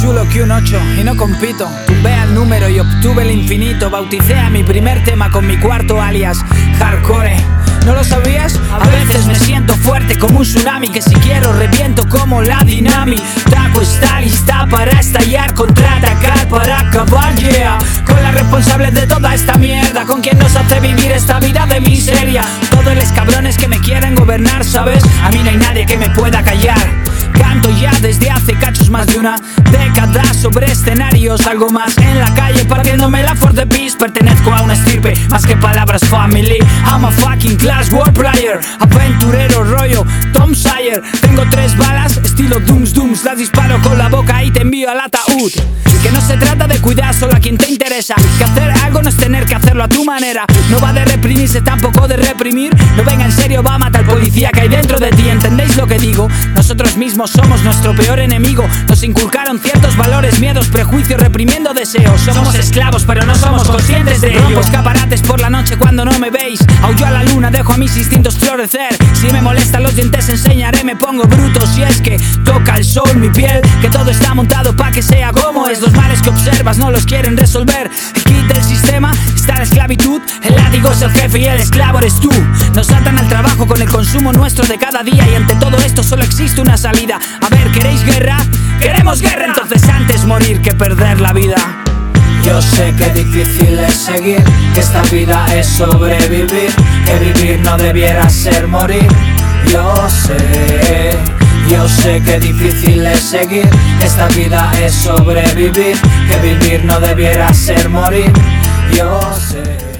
chulo que un 8 y no compito. Tumbé al número y obtuve el infinito. Bauticé a mi primer tema con mi cuarto alias Hardcore. ¿No lo sabías? A veces me siento fuerte como un tsunami, que si quiero reviento como la Dinami. Taco está lista para estallar, contraatacar para acabar, yeah. Con la responsable de toda esta mierda, con quien nos hace vivir esta vida de miseria. Todos los cabrones que me quieren gobernar, ¿sabes? A mí no hay nadie que me pueda callar. Canto ya desde hace cachos más de una década sobre escenarios, algo más en la calle partiéndome la for the peace. Pertenezco a una estirpe más que palabras family. I'm a fucking class war player, aventurero rollo Tom Sawyer. Tengo 3 balas estilo Dooms, las disparo con la boca y te envío al ataúd. Que no se trata de cuidar solo a quien te interesa, que hacer algo no es tener que hacerlo a tu manera. No va de reprimirse, tampoco de reprimir. No venga en serio, va a matar al policía que hay dentro de ti. ¿Entendéis lo que digo? Nosotros mismos somos nuestro peor enemigo. Nos inculcaron ciertos valores, miedos, prejuicios, reprimiendo deseos. Somos esclavos pero no somos conscientes de ello. Rompo escaparates por la noche cuando no me veis. Aullo a la luna, dejo a mis instintos florecer. Si me molestan los dientes enseñaré, me pongo bruto. Si es que toca el sol mi piel, que todo está montado pa' que sea como es. Los males que observas no los quieren resolver. El kit del sistema está la esclavitud. El látigo es el jefe y el esclavo eres tú. Nos atan al trabajo con el consumo nuestro de cada día, y ante todo esto solo existe una salida. A ver, ¿queréis guerra? ¡Queremos guerra! Entonces antes morir que perder la vida. Yo sé que difícil es seguir, que esta vida es sobrevivir, que vivir no debiera ser morir. Yo sé que difícil es seguir, que esta vida es sobrevivir, que vivir no debiera ser morir. Yo sé.